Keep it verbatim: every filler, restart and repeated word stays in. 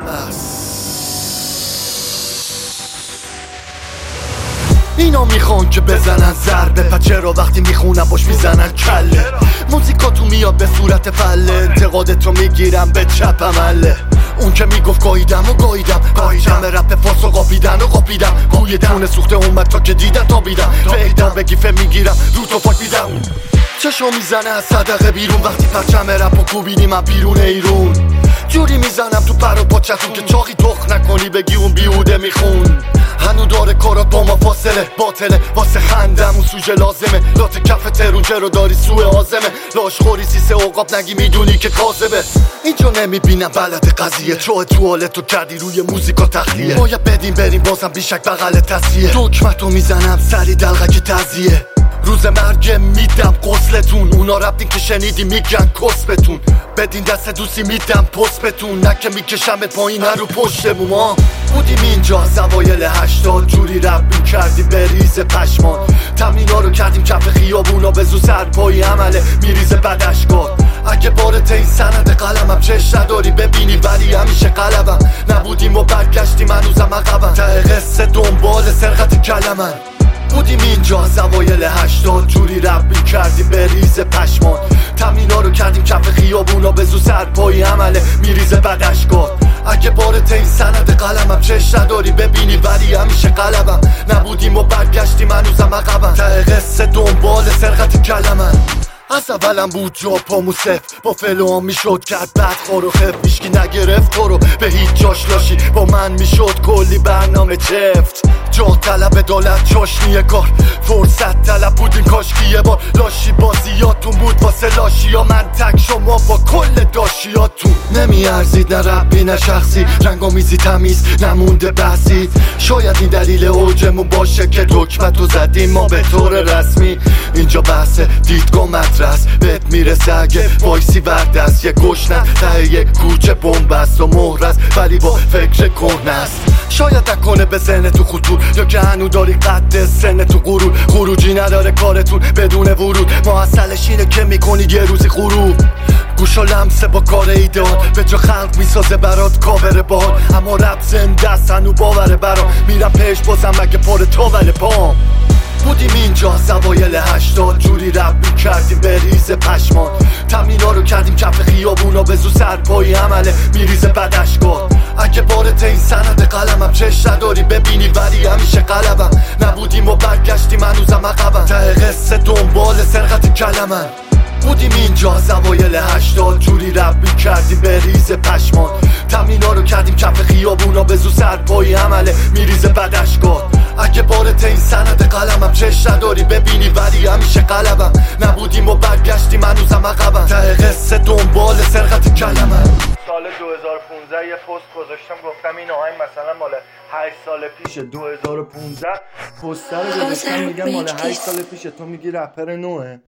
اینا میخوان که بزنن ضربه، پس چرا وقتی میخونم باش میزنن کله؟ موزیکاتو میاد به صورت فله، انتقادتو میگیرم به چپ عمله. اون که میگفت گاییدم و گاییدم، گاییدم رپ فاسو قاپیدن و قاپیدم. گوی تونه سوخته اومد تا که دیدن تا بیدم، فیدم به گیفه میگیرم رو تو فاک میدم. چشم میزنه از صدقه بیرون وقتی پرچم رپ و کوبیدی من بیرون ایرون. جوری میزنم تو پر و پاچتون که چاقی تخ نکنی بگی اون بیهوده میخون. هنو داره کارات با ما فاصله، باطله واسه خندم اون سوژه لازمه. لات کف ترونجه رو داری سوء آزمه، لاش خوری سیسه اوقاب نگی میدونی که کاذبه. اینجا نمیبینم بلد قضیه، چوه توالتو کردی روی موزیکا تخلیه. باید بدیم بریم بازم بیشک بغل تصیه، دکمتو میزنم سری دلغک تزیه. روز مرگ میدم قسلتون، اونا رفتین که شنیدی میگن کسبتون. بدین دست دوستی میدم پست بتون، نکه میکشمت پایین رو پشت بوما. بودیم اینجا از اوایل هشتاد، جوری رپ میکردی بریز پشمان. تمرینا رو کردیم کف خیابونا، به زو سرپایی عمله میریزه بدشگاه. اگه بارت این سند قلمم چش نداری ببینی ولی همیشه قلبم. نبودیم و برگشتیم هنوزم عقبم، ته قصه دنبال سرقت کلمن. بودیم اینجا از اوایل هشتاد، جوری رپ میکردی بریز پشمان. تمرینا رو کردیم کف خیابونا، به زو سرپایی عمله میریزه بدشگاه. اگه بارت این سند قلمم چش نداری ببینی ولی همیشه قلبم. نبودیم و برگشتیم هنوزم عقبم، ته قصه دنبال سرقت کلمن. از اولم بود جا پامو صفر، با فلوام میشد کرد بعد خور و خف. هیچکی نگرفت تو رو به هیچ جاش لاشی، با من میشد کلی برنامه چفت. جا طلب عدالت چاشنی کار، فرصت طلب بودیم کاشکی یه بار. لاشی بازیاتون بود واسه لاشی ها، من تک شما با کل داشیاتون. نمیارزید نه ربی نه شخصی، رنگامیزی تمیز نمونده بحثی. شاید این دلیل اوجمون باشه که دکمتو زدیم ما به طور رسمی. اینجا بحث دیدگاه مدرس بهت میرسه اگه وایسی بردست. یه گشنه ته یه کوچه بومبست و مهرست ولی با فکر کهنه است. شاید نکنه به ذهن تو خطور، یا که هنو داری قد سن تو غرور. خروجی نداره کارتون بدون ورود، ما اصلش اینه که میکنی یه روزی غروب. گوش و لمسه با کار ایدئال، به جا خلق میسازه برات کاور بال. اما رپ زنده است هنو باوره برام، میرم پیش بازم اگه پر تاول پام. بودیم اینجا از اوایل هشتاد، جوری رپ میکردیم بریز پشمان. تمرینا رو کردیم کف خیابونا، به زو سرپایی عمله میریزه بدشگاه. اگه بارت این سند قلمم چش نداری ببینی ولی همیشه قلبم. نبودیم و برگشتیم هنوزم عقبم، ته قصه دنبال سرقت کلمن. بودیم اینجا از اوایل هشتاد، جوری رپ میکردیم بریز پشمان. تمرینا رو کردیم کف خیابونا، به زو سرپایی عمله میریزه بدشگاه. اگه بارت این سند قلمم چش نداری ببینی ولی همیشه قلبم. نبودیم و برگشتیم هنوزم عقبم، ته قصه دنبال سرقت کلمن. سال دو هزار و پونزده یه پست گذاشتم گفتم این آهنگ مثلا مال هشت سال پیشه. دو هزار و پونزده پستر رو گذاشتم میگم مال هشت سال پیشه، تو میگی رپر نوه.